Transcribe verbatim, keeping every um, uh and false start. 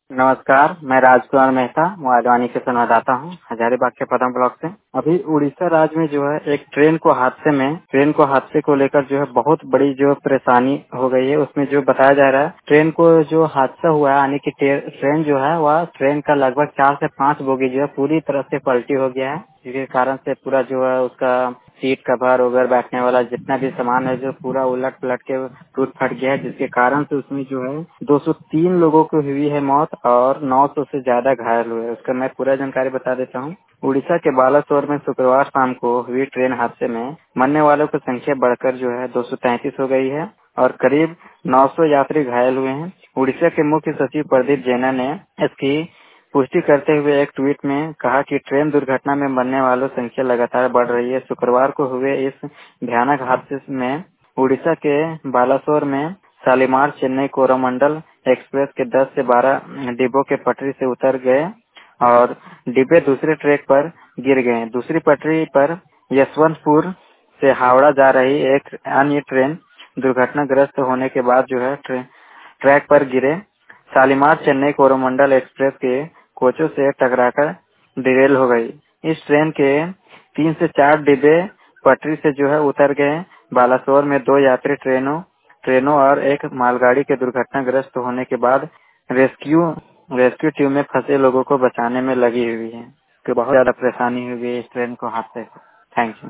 नमस्कार, मैं राजकुमार मेहता मोबाइल के संवाददाता हूँ हजारीबाग के पदम ब्लॉक से। अभी उड़ीसा राज्य में जो है एक ट्रेन को हादसे में ट्रेन को हादसे को लेकर जो है बहुत बड़ी जो परेशानी हो गई है। उसमें जो बताया जा रहा है, ट्रेन को जो हादसा हुआ है यानी कि ट्रेन जो है वह ट्रेन का लगभग चार से पाँच बोगी जो है पूरी तरह से पलटी हो गया है, जिसके कारण से पूरा जो है उसका सीट कवर वगैरह बैठने वाला जितना भी सामान है जो पूरा उलट पलट के टूट फट गया है, जिसके कारण से उसमें जो है दो सौ तीन लोगों को हुई है मौत और नौ सौ से ज्यादा घायल हुए। उसका मैं पूरा जानकारी बता देता हूँ। उड़ीसा के बालासोर में शुक्रवार शाम को हुई ट्रेन हादसे में मरने वालों की संख्या बढ़कर जो है दो सौ तैंतीस हो गई है और करीब नौ सौ यात्री घायल हुए हैं। उड़ीसा के मुख्य सचिव प्रदीप जैना ने इसकी पुष्टि करते हुए एक ट्वीट में कहा कि ट्रेन दुर्घटना में मरने वालों की संख्या लगातार बढ़ रही है। शुक्रवार को हुए इस भयानक हादसे में उड़ीसा के बालासोर में शालीमार चेन्नई कोरोमंडल एक्सप्रेस के दस से बारह डिब्बों के पटरी से उतर गए और डिब्बे दूसरे ट्रैक पर गिर गए। दूसरी पटरी पर यशवंतपुर से हावड़ा जा रही एक अन्य ट्रेन दुर्घटनाग्रस्त होने के बाद जो है ट्रैक पर गिरे। शालीमार चेन्नई कोरोमंडल एक्सप्रेस के कोचों से टकराकर डिरेल हो गई। इस ट्रेन के तीन से चार डिब्बे पटरी से जो है उतर गए। बालासोर में दो यात्री ट्रेनों ट्रेनों और एक मालगाड़ी के दुर्घटनाग्रस्त होने के बाद रेस्क्यू रेस्क्यू टीम में फंसे लोगों को बचाने में लगी हुई है। कि बहुत ज्यादा परेशानी हुई है इस ट्रेन को हादसे से। Thank you.